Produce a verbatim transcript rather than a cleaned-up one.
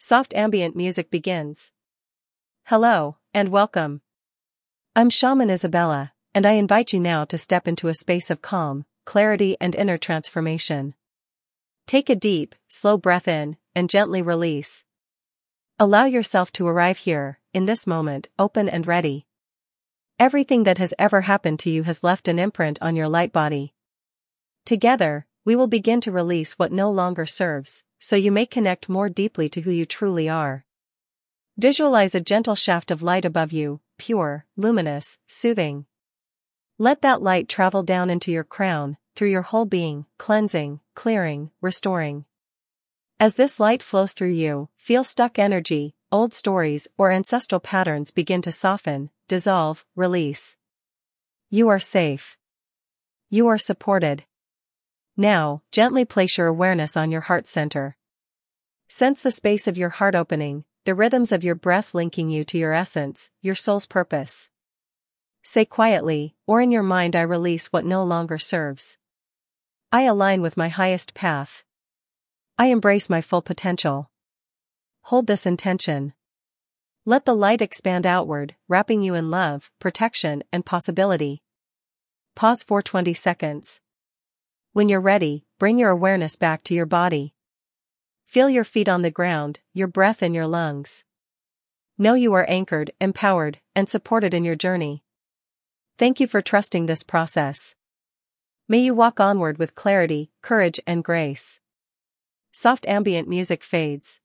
Soft ambient music begins. Hello, and welcome. I'm Shaman Isabella, and I invite you now to step into a space of calm, clarity and inner transformation. Take a deep, slow breath in, and gently release. Allow yourself to arrive here, in this moment, open and ready. Everything that has ever happened to you has left an imprint on your light body. Together, we will begin to release what no longer serves, so you may connect more deeply to who you truly are. Visualize a gentle shaft of light above you, pure, luminous, soothing. Let that light travel down into your crown, through your whole being, cleansing, clearing, restoring. As this light flows through you, feel stuck energy, old stories or ancestral patterns begin to soften, dissolve, release. You are safe. You are supported. Now, gently place your awareness on your heart center. Sense the space of your heart opening, the rhythms of your breath linking you to your essence, your soul's purpose. Say quietly, or in your mind, I release what no longer serves. I align with my highest path. I embrace my full potential. Hold this intention. Let the light expand outward, wrapping you in love, protection, and possibility. Pause for twenty seconds. When you're ready, bring your awareness back to your body. Feel your feet on the ground, your breath in your lungs. Know you are anchored, empowered, and supported in your journey. Thank you for trusting this process. May you walk onward with clarity, courage, and grace. Soft ambient music fades.